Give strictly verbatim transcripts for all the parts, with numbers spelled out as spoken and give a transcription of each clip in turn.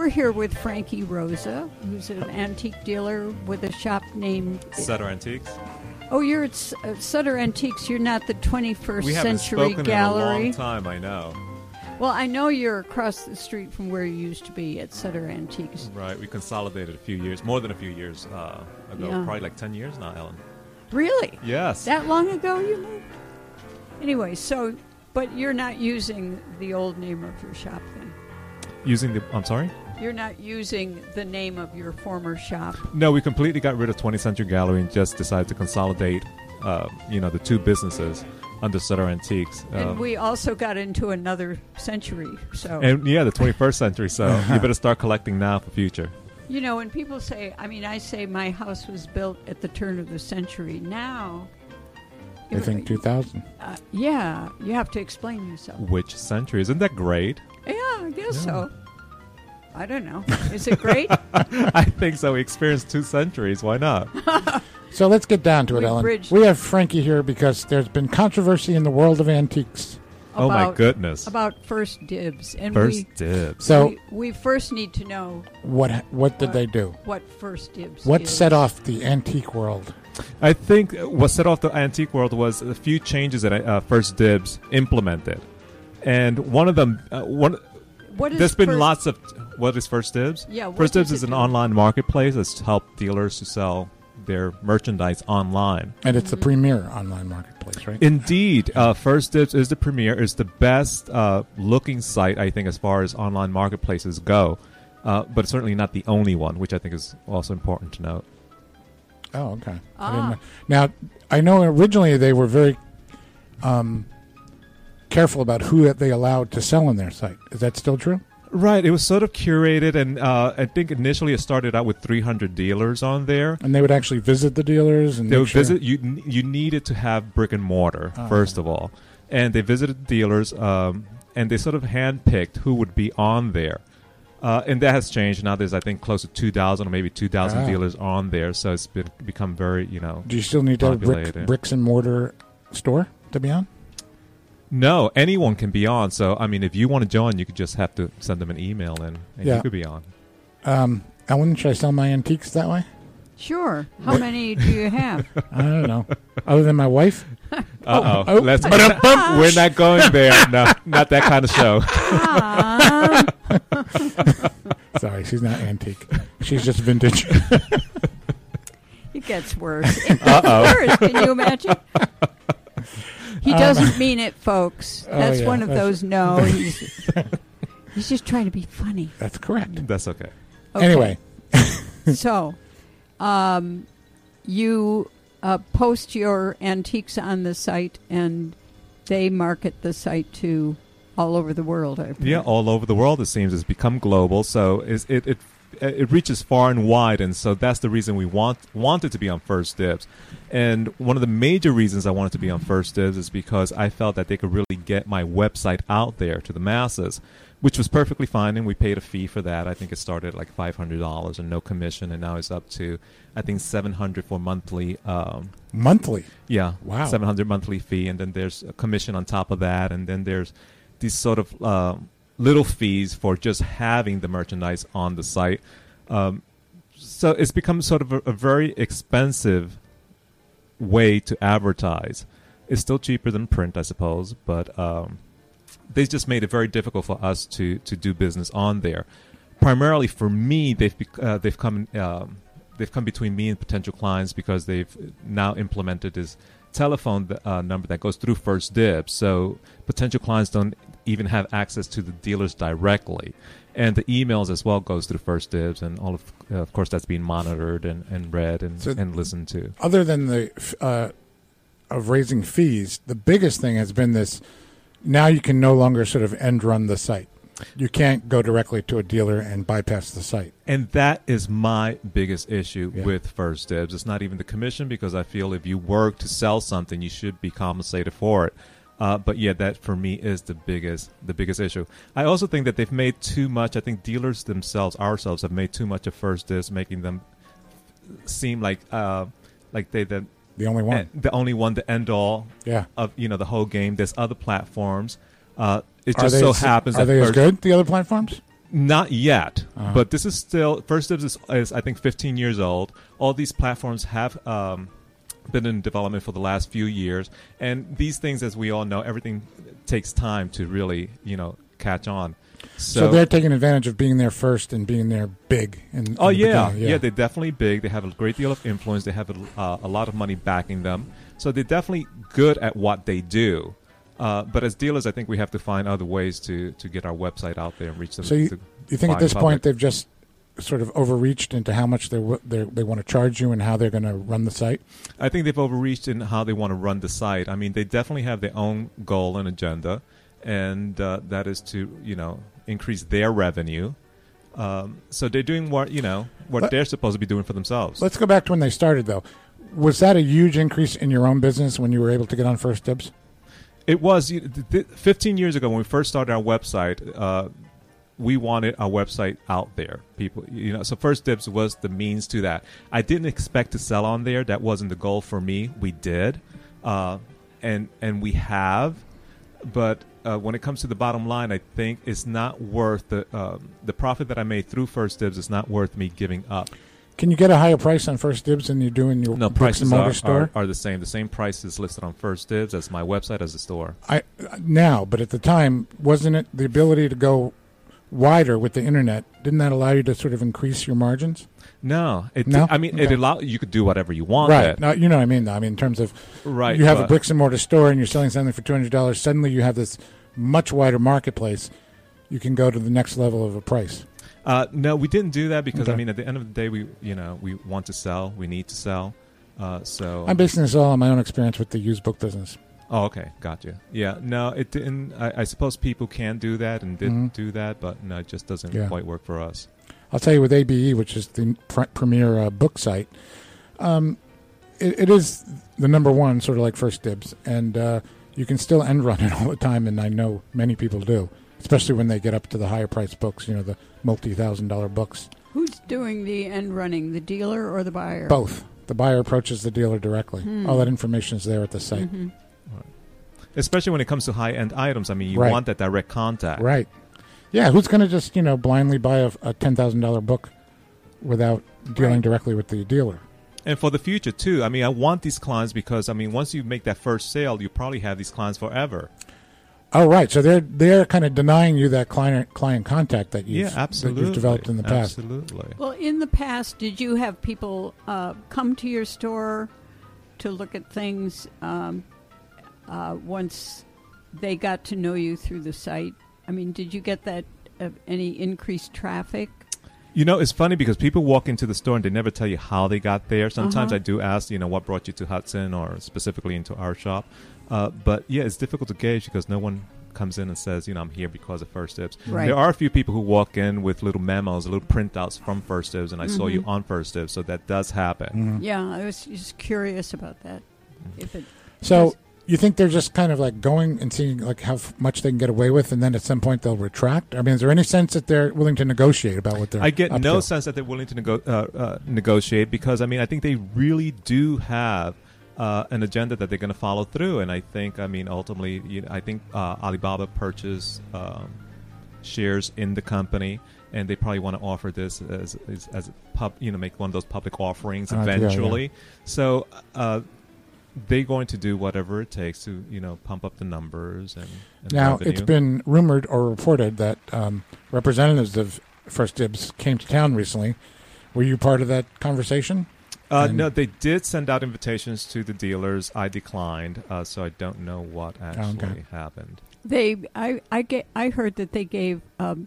here with Frankie Rosa, who's an antique dealer with a shop named Sutter Antiques. Oh, you're at S- uh, Sutter Antiques. You're not the twenty-first We haven't Century spoken Gallery. in a long time, I know. Well, I know you're across the street from where you used to be at Sutter Antiques. Right, we consolidated a few years, more than a few years uh, ago. Yeah. Probably like ten years now, Ellen. Really? Yes. That long ago you moved? Anyway, so, but you're not using the old name of your shop then? Using the, I'm sorry? You're not using the name of your former shop? No, we completely got rid of twentieth Century Gallery and just decided to consolidate, uh, you know, the two businesses under Sutter Antiques. And Uh, we also got into another century, so... and yeah, the twenty-first century, so you better start collecting now for future. You know, when people say, I mean, I say my house was built at the turn of the century. Now... I think two thousand. Uh, yeah, you have to explain yourself. Which century? Isn't that great? Yeah, I guess Yeah. so. I don't know. Is it great? I think so. We experienced two centuries. Why not? So let's get down to it, We Ellen. bridged- We have Frankie here because there's been controversy in the world of antiques. Oh, my About- goodness. About first dibs. And First we, dibs. So we, we first need to know what what did What? they do? what first dibs What is. set off the antique world? I think what set off the antique world was a few changes that uh, First Dibs implemented, and one of them, uh, one. What is There's been first, lots of. What is First Dibs? Yeah, what First does Dibs is it an do? online marketplace that's helped dealers to sell their merchandise online. And it's the Mm-hmm. premier online marketplace, right? Indeed, uh, First Dibs is the premier, is the best uh, looking site, I think, as far as online marketplaces go, uh, but certainly not the only one, which I think is also important to note. Oh, okay. I Ah. didn't know. Now, I know originally they were very um, careful about who they allowed to sell on their site. Is that still true? Right, it was sort of curated, and uh, I think initially it started out with three hundred dealers on there. And they would actually visit the dealers and They make would sure- visit. You you needed to have brick and mortar Ah. first of all, and they visited dealers, um, and they sort of handpicked who would be on there, uh, and that has changed. Now there's I think close to two thousand or maybe two thousand Ah. dealers on there, so it's been become very you know. Do you still need to have a brick, populated. bricks and mortar store to be on? No, anyone can be on. So I mean, if you want to join, you could just have to send them an email in, and Yeah. you could be on. Um, Ellen, should I sell my antiques that way? Sure. How many do you have? I don't know. Other than my wife? Uh oh, oh. let's. We're not going there. No, not that kind of show. Ah, Sorry, she's not antique. She's just vintage. it gets worse. It gets Uh-oh. worse. Can you imagine? He doesn't mean it, folks. Oh, That's yeah, one of that's- those no. He's, he's just trying to be funny. That's correct. That's okay. Okay. Anyway, So, um, you uh, post your antiques on the site, and they market the site to all over the world. I think. Yeah, all over the world it seems it's become global. So it's, it it it reaches far and wide, and so that's the reason we want wanted to be on First Dibs. And one of the major reasons I wanted to be on First Dibs is because I felt that they could really get my website out there to the masses, which was perfectly fine, and we paid a fee for that. I think it started at like five hundred dollars and no commission, and now it's up to I think seven hundred dollars for monthly. Um, monthly. yeah, Wow. seven hundred monthly fee, and then there's a commission on top of that, and then there's these sort of uh, little fees for just having the merchandise on the site. Um, so it's become sort of a, a very expensive way to advertise. It's still cheaper than print, I suppose, but um, they just made it very difficult for us to to do business on there. Primarily for me, they've bec- uh, they've come um, they've come between me and potential clients because they've now implemented this telephone uh, number that goes through First Dibs. So potential clients don't even have access to the dealers directly, and the emails as well goes through First Dibs, and all of uh, of course that's being monitored and, and read and, So- and listened to. Other than the uh, of raising fees, the biggest thing has been this. Now you can no longer sort of end run the site. You can't go directly to a dealer and bypass the site. And that is my biggest issue Yeah. with First Dibs. It's not even the commission, because I feel if you work to sell something, you should be compensated for it. Uh, but yeah, that for me is the biggest the biggest issue. I also think that they've made too much. I think dealers themselves, ourselves, have made too much of First Dibs, making them seem like uh, like they the The only one. eh, the only one, the end all Yeah. of you know the whole game. There's other platforms. Uh, it Are just they so as- happens Are that they as First- good, the other platforms? Not yet, Uh-huh. but this is still First Dibs is, is I think fifteen years old. All these platforms have um, been in development for the last few years, and these things, as we all know, everything takes time to really you know catch on. So, So, they're taking advantage of being there first and being there big. In, oh in the yeah, beginning, yeah, they're definitely big. They have a great deal of influence. They have a, uh, a lot of money backing them, so they're definitely good at what they do. Uh, but as dealers, I think we have to find other ways to, to get our website out there and reach them. So you, to you think at buying this public. point they've just sort of overreached into how much they they they want to charge you and how they're going to run the site? I think they've overreached in how they want to run the site. I mean, they definitely have their own goal and agenda, and uh, that is to you know increase their revenue. Um, so they're doing what you know what Let- they're supposed to be doing for themselves. Let's go back to when they started, though. Was that a huge increase in your own business when you were able to get on First Dibs? It was you- th- th- fifteen years ago when we first started our website. Uh, we wanted our website out there. People, you know, so First Dibs was the means to that. I didn't expect to sell on there. That wasn't the goal for me. We did, uh, and and we have, but uh, when it comes to the bottom line, I think it's not worth the um, the profit that I made through First Dibs. Is not worth me giving up. Can you get a higher price on First Dibs than you do in your No, bricks and prices mortar are, store? are, are the same. The same price is listed on First Dibs as my website as a store. I now, but at the time, wasn't it the ability to go wider with the internet? Didn't that allow you to sort of increase your margins? No, it. No? I mean, it Okay. allow you could do whatever you want. Right. It. No, you know what I mean. Though. I mean, in terms of Right. you have a but- bricks and mortar store and you're selling something for two hundred dollars. Suddenly, you have this much wider marketplace. You can go to the next level of a price. Uh, no, we didn't do that because Okay. I mean, at the end of the day, we you know we want to sell, we need to sell. Uh, so I'm basing this all on my own experience with the used book business. oh, okay, gotcha. Yeah, no, it didn't. I, I suppose people can do that and did Mhm. do that, but no, it just doesn't Yeah. quite work for us. I'll tell you with A B E, which is the pr- premier uh, book site, um, it, it is the number one, sort of like First Dibs, and uh, you can still end run it all the time, and I know many people do, especially when they get up to the higher priced books, you know, the multi-thousand dollar books. Who's doing the end running, the dealer or the buyer? Both. The buyer approaches the dealer directly. Hmm. All that information is there at the site. Mhm. Especially when it comes to high end items. I mean, you Right. want that direct contact. Right. Yeah, who's going to just, you know, blindly buy a, a ten thousand dollars book without dealing Right. directly with the dealer? And for the future too. I mean, I want these clients because I mean, once you make that first sale, you probably have these clients forever. Oh, right. So they're they're kind of denying you that client client contact that you've, Yeah, absolutely. that you've developed in the past. Absolutely. Well, in the past, did you have people uh, come to your store to look at things um, uh, once they got to know you through the site? I mean, did you get that uh, any increased traffic? You know, it's funny because people walk into the store and they never tell you how they got there. Sometimes Uh-huh. I do ask, you know, what brought you to Hudson or specifically into our shop. Uh, but yeah, it's difficult to gauge because no one comes in and says, you know, I'm here because of First Dibs. Right. There are a few people who walk in with little memos, little printouts from First Dibs, and I saw you Mhm. on First Dibs, so that does happen. Mhm. Yeah, I was just curious about that. If it So does- you think they're just kind of like going and seeing like how f- much they can get away with, and then at some point they'll retract? I mean, is there any sense that they're willing to negotiate about what they're? I get up no to? sense that they're willing to nego- uh, uh, negotiate because, I mean, I think they really do have uh, an agenda that they're going to follow through. And I think, I mean, ultimately, you know, I think uh, Alibaba purchased um, shares in the company, and they probably want to offer this as as, as a pub, you know, make one of those public offerings Uh, yeah, yeah. eventually. So uh, they're going to do whatever it takes to, you know, pump up the numbers and, and Now, revenue. it's been rumored or reported that um, representatives of First Dibs came to town recently. Were you part of that conversation? Uh, And- no, they did send out invitations to the dealers. I declined, uh, so I don't know what actually okay. happened. They, I, I get, I heard that they gave, um,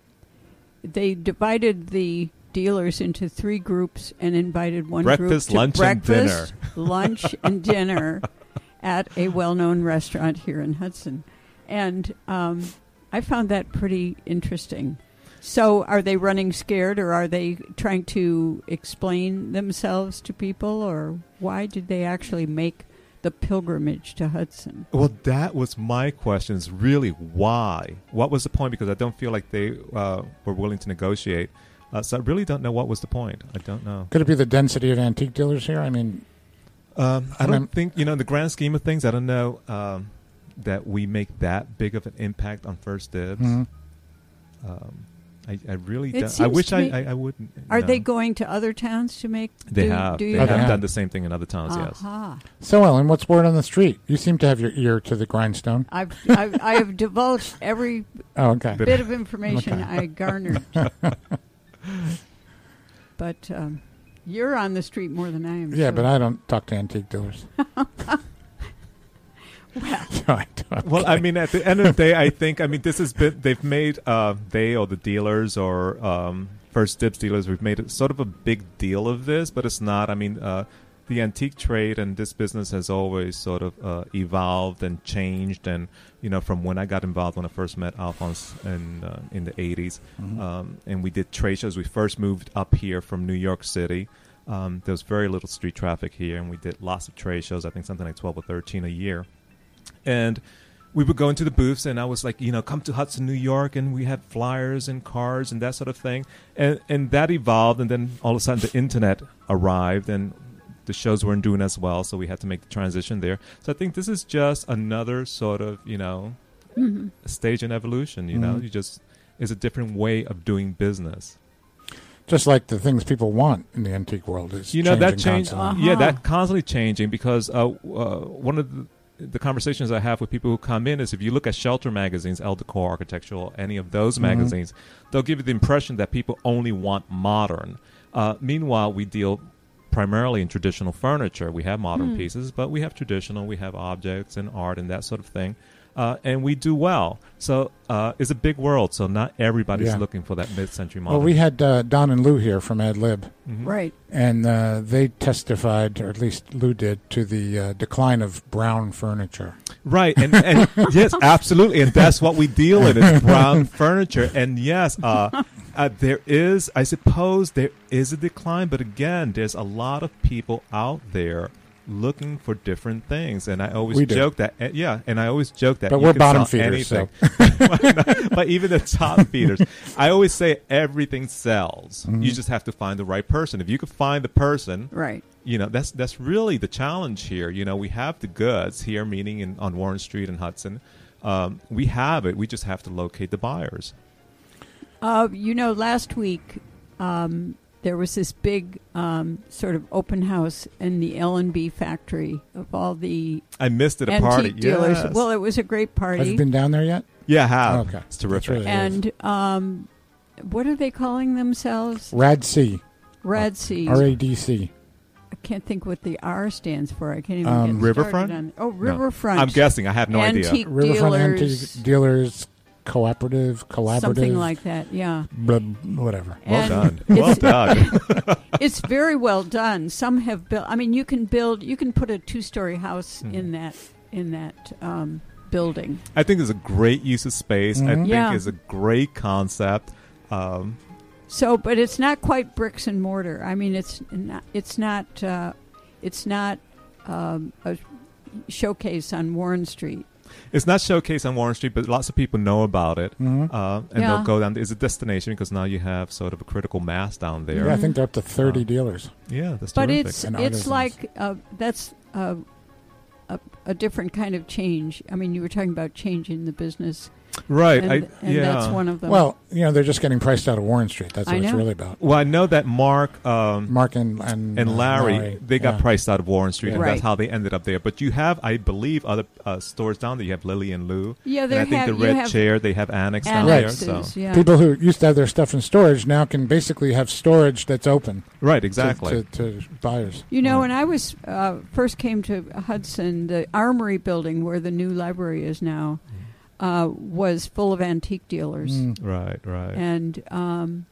they divided the dealers into three groups and invited one Breakfast, group to lunch, and breakfast, lunch, and dinner at a well-known restaurant here in Hudson, and um, I found that pretty interesting. So, are they running scared, or are they trying to explain themselves to people, or why did they actually make the pilgrimage to Hudson? Well, that was my question. Is really why? What was the point? Because I don't feel like they uh, were willing to negotiate. Uh, so I really don't know what was the point. I don't know. Could it be the density of antique dealers here? I mean, Um, I I don't mean- think, you know, in the grand scheme of things, I don't know um, that we make that big of an impact on First Dibs. mhm. Um, I, I really It don't. I seems wish to I, me- I, I wouldn't. Are no. they going to other towns to make? They do, have. Do They you have have? done the same thing in other towns, yes. Aha. So, Ellen, what's word on the street? You seem to have your ear to the grindstone. I've, I've I have divulged every Oh, okay. Bit- bit of information Okay. I garnered. But um, you're on the street more than I am. Yeah, so- but I don't talk to antique dealers. Well, No, I don't. Well, I mean, at the end of the day, I think, I mean, this has been, they've made, uh, they or the dealers or um, First Dibs dealers, we've made it sort of a big deal of this, but it's not. I mean, uh, the antique trade and this business has always sort of uh, evolved and changed. And, you know, from when I got involved, when I first met Alphonse in, uh, in the eighties, Mhm. um, and we did trade shows. We first moved up here from New York City. Um, there was very little street traffic here, and we did lots of trade shows, I think something like twelve or thirteen a year. And we would go into the booths, and I was like, you know, come to Hudson, New York, and we had flyers and cards and that sort of thing. And and that evolved, and then all of a sudden the internet arrived, and the shows weren't doing as well, so we had to make the transition there. So I think this is just another sort of, you know, mhm. stage in evolution, you know. Mhm. You just, it's a different way of doing business. Just like the things people want in the antique world is You know, that changing change, constantly. yeah, Uh-huh. that constantly changing because uh, uh, one of the, the conversations I have with people who come in is if you look at Shelter magazines, El Decor, Architectural, any of those Mhm. magazines, they'll give you the impression that people only want modern. Uh, meanwhile, we deal primarily in traditional furniture. We have modern Hmm. pieces, but we have traditional, we have objects and art and that sort of thing. Uh, and we do well. So uh, it's a big world, so not everybody's Yeah. looking for that mid-century modern. Well, we had uh, Don and Lou here from Ad Lib, Mhm. Right. and uh, they testified, or at least Lou did, to the uh, decline of brown furniture. Right, and, and yes, absolutely, and that's what we deal in. It's brown furniture, and yes, uh, uh, there is, I suppose, there is a decline, but again, there's a lot of people out there looking for different things, and I always We do. joke that, uh, yeah, and I always joke that, But you we're can bottom sell feeders, so. anything. But even the top feeders, I always say everything sells. Mhm. You just have to find the right person. If you could find the person, Right. you know, that's that's really the challenge here. You know, we have the goods here, meaning in, on Warren Street in Hudson. Um, we have it. We just have to locate the buyers. Uh, you know, last week um, there was this big um, sort of open house in the L and B factory of all the I missed it at a antique party. dealers. Yes. Well, it was a great Have you party. been down there yet? yeah, I have. Okay. It's terrific. That's really- And um, what are they calling themselves? Rad C, Rad C. R A D C. I can't think what the R stands for. I can't even Um, get started Riverfront? on- Oh, Riverfront. I'm guessing. I have no idea. Antique Riverfront dealers, Antique Dealers Cooperative, Collaborative, something like that. Yeah. blah, whatever. Well And done. Well it's- done. It's very well done. Some have built. I mean, you can build. You can put a two-story house Mhm. in that in that um, building. I think it's a great use of space. I Mhm. think Yeah. it's a great concept. Um, So, but it's not quite bricks and mortar. I mean, it's not. It's not. Uh, it's not um, a showcase on Warren Street. it's not showcased on Warren Street, but lots of people know about it. Mhm. Uh, and Yeah. they'll go down. It's a destination because now you have sort of a critical mass down there. Yeah, I think they're up to thirty Uh, dealers. Yeah, that's But terrific. it's And it's artisans. like uh, that's uh, a a different kind of change. I mean, you were talking about changing the business, right. and, I, and yeah. that's one of them. Well, you know, they're just getting priced out of Warren Street. That's I what it's know. really about. Well, I know that Mark um, Mark and and, and uh, Larry, they got yeah. priced out of Warren Street, Yeah. and Right. that's how they ended up there. But you have, I believe, other uh, stores down there. You have Lily and Lou. yeah, And they I think have the you Red have Chair, they have Annex down there. annexes. So. Yeah. People who used to have their stuff in storage now can basically have storage that's open Right, to- exactly. to, to buyers. You know, Right. when I was uh, first came to Hudson, the Armory building where the new library is now uh, was full of antique dealers, Mm. Right, right. and um,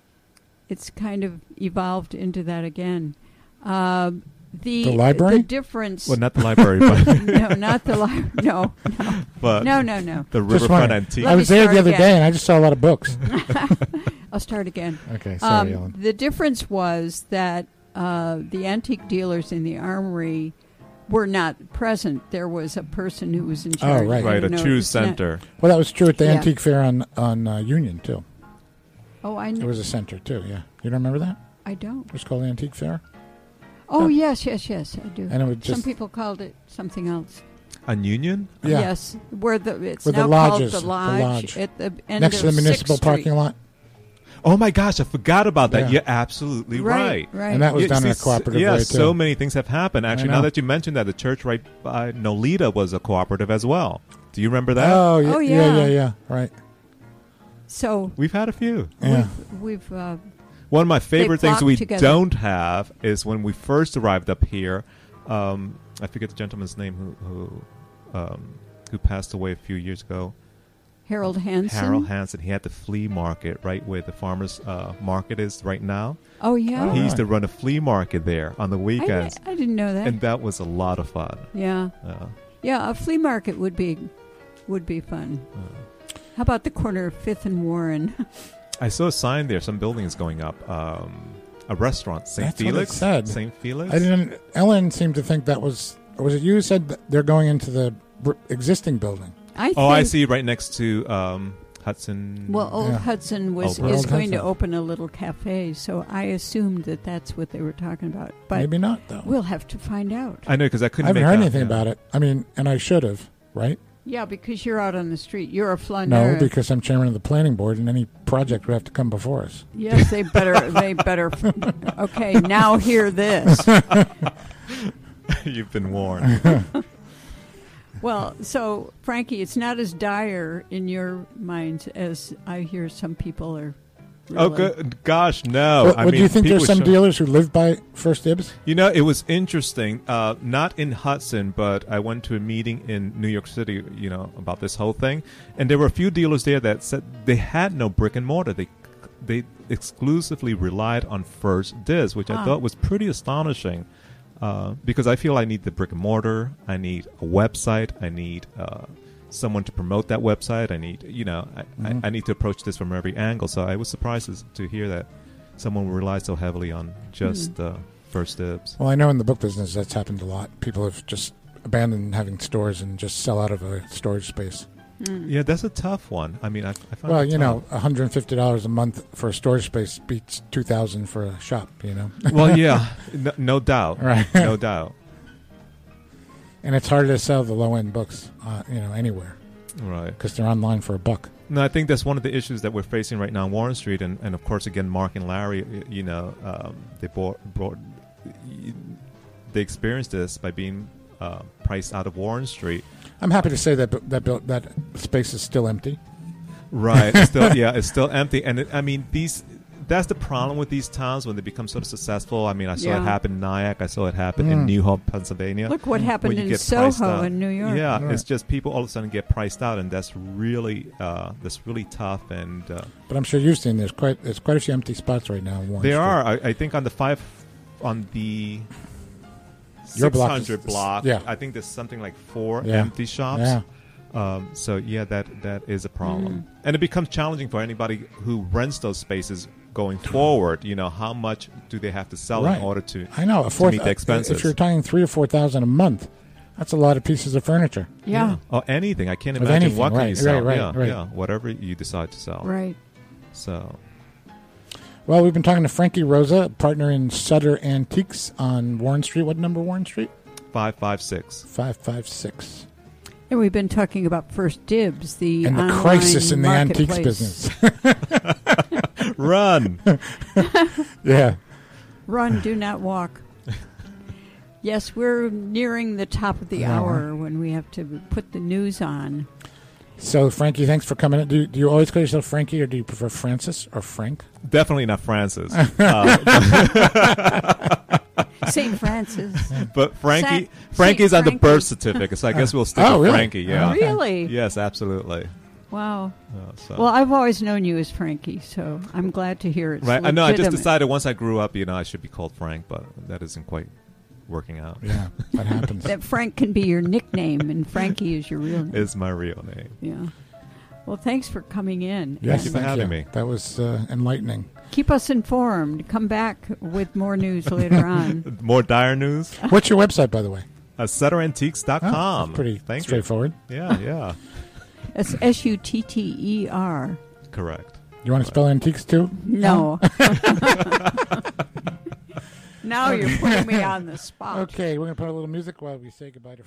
it's kind of evolved into that again. Um, the The library? the difference. well, not the library, but, no, not the library. No, no, but no, no, no. the Just Riverfront wondering. Antique. Let I me was there start the other again. day and I just saw a lot of books. I'll start again. Okay, sorry, Um, Ellen. the difference was that uh, the antique dealers in the Armory were not present. There was a person who was in charge. right. I Right, a don't know, true it's not- center. Well, that was true at the Yeah. Antique Fair on on uh, Union too. Oh, I There know. was a center too. Yeah, you don't remember that? I don't. It was called the Antique Fair, Oh, Uh, yes, yes, yes, I do. and it was Some just people called it something else. On Union? yeah Yes, where the it's Where the now lodges, called the the lodge, lodge. at the end next of to the municipal Sixth Street. parking lot. Oh my gosh, I forgot about that. Yeah. You're absolutely right. Right, right. And that was Yeah, done in a see, cooperative yeah, way, too. so many things have happened. Actually, I now know. that you mentioned that, the church right by Nolita was a cooperative as well. Do you remember that? Oh, yeah, Oh, yeah, yeah. yeah, yeah. Right. So We've had a few. Yeah. we've, we've uh, One of my favorite things flocked we together. don't have is when we first arrived up here. Um, I forget the gentleman's name who who, um, who passed away a few years ago. Harold Hansen. Harold Hansen. He had the flea market right where the farmers' uh, market is right now. Oh yeah. Oh, he used to right. run a flea market there on the I, weekends, I didn't know that. and that was a lot of fun. yeah. Uh, Yeah, a flea market would be would be fun. uh, How about the corner of Fifth and Warren? I saw a sign there. Some building is going up. Um, a restaurant, Saint That's what it Felix. said. Saint Felix. I didn't. Ellen seemed to think that was. Or was it you who said that they're going into the br- existing building? I Oh, I think- see. Right next to um, Hudson. Well, Old Yeah. Hudson was Oh, is Old going to Hudson. open a little cafe, so I assumed that that's what they were talking about. But Maybe not, though. we'll have to find out. I know because I I couldn't. haven't make heard out, anything yeah. about it. I mean, and I should have, right? Yeah, because you're out on the street. You're a flaneur. No, because I'm chairman of the planning board, and any project would have to come before us. Yes, they better. They better. Okay, now hear this. You've been warned. Well, so Frankie, it's not as dire in your minds as I hear some people are. Really. Oh, good gosh, no! What, I what mean, do you think? people There's some show- dealers who live by First Dibs. You know, it was interesting. Uh, not in Hudson, but I went to a meeting in New York City. You know about this whole thing, and there were a few dealers there that said they had no brick and mortar. They they exclusively relied on First Dibs, which I Ah. thought was pretty astonishing. Uh, because I feel I need the brick and mortar, I need a website, I need uh, someone to promote that website. I need, you know, I, Mhm. I, I need to approach this from every angle. So I was surprised as- to hear that someone relies so heavily on just Mhm. uh, First Dibs. Well, I know in the book business that's happened a lot. People have just abandoned having stores and just sell out of a storage space. Mm. Yeah, that's a tough one. I mean, I, I found Well, it you know, tough. one hundred fifty dollars a month for a storage space beats two thousand dollars for a shop. You know, Well, yeah, no, no doubt, right? no doubt. And it's harder to sell the low end books, uh, you know, anywhere Right. because they're online for a buck. No, I think that's one of the issues that we're facing right now on Warren Street, and, and of course, again, Mark and Larry, y- you know, um, they bought, brought, y- they experienced this by being uh, priced out of Warren Street. I'm happy to say that bu- that built, that space is still empty. Right. It's still, yeah, it's still empty, and it, I mean, these. That's the problem with these towns when they become sort of successful. I mean, I saw Yeah. it happen in Nyack. I saw it happen Mm. in New Hope, Pennsylvania. Look what happened when you in get priced Soho out. in New York. Yeah, Right. it's just people all of a sudden get priced out, and that's really uh, that's really tough. And uh, But I'm sure you've seen there's quite there's quite a few empty spots right now. In Warren there Street. are, I, I think, on the five, on the Your six block hundred is- block. yeah. I think there's something like four Yeah. empty shops. Yeah. Um, so yeah, that that is a problem, Mm. and it becomes challenging for anybody who rents those spaces going forward. You know, how much do they have to sell Right. in order to? I know a fourth. meet the expenses. If you're talking three or four thousand a month, that's a lot of pieces of furniture. Yeah. Or anything. I can't Of imagine anything, what can right, you sell. right, right, yeah, right. yeah. Whatever you decide to sell. Right. So Well, we've been talking to Frankie Rosa, partner in Sutter Antiques on Warren Street. What number Warren Street? five five six. Five five six. And we've been talking about First Dibs, the And the online crisis in the antiques marketplace. business. Run. Yeah. Run, do not walk. Yes, we're nearing the top of the Yeah. hour when we have to put the news on. So, Frankie, thanks for coming in. Do you, do you always call yourself Frankie, or do you prefer Francis or Frank? Definitely not Francis. uh, Saint Francis. but Frankie, Saint- Frankie's Saint on the Frankie. birth certificate, so I guess we'll stick Oh, with really? Frankie. Yeah. Okay. Really? Yes, absolutely. Wow. Uh, so. Well, I've always known you as Frankie, so I'm glad to hear it's right. I know. I just legitimate. decided once I grew up, you know, I should be called Frank, but that isn't quite working out. Yeah, that happens. that Frank can be your nickname and Frankie is your real name. Is my real name. Yeah. Well, thanks for coming in. Yes, Thank you for thank having you. me. That was uh, enlightening. Keep us informed. Come back with more news later on. More dire news. What's your website, by the way? Uh, Sutter Antiques dot Oh, com. that's pretty Thank straightforward. you. Yeah, yeah. It's S U T T E R. Correct. You want to spell antiques too? No. Now you're putting me on the spot. Okay, we're going to put a little music while we say goodbye to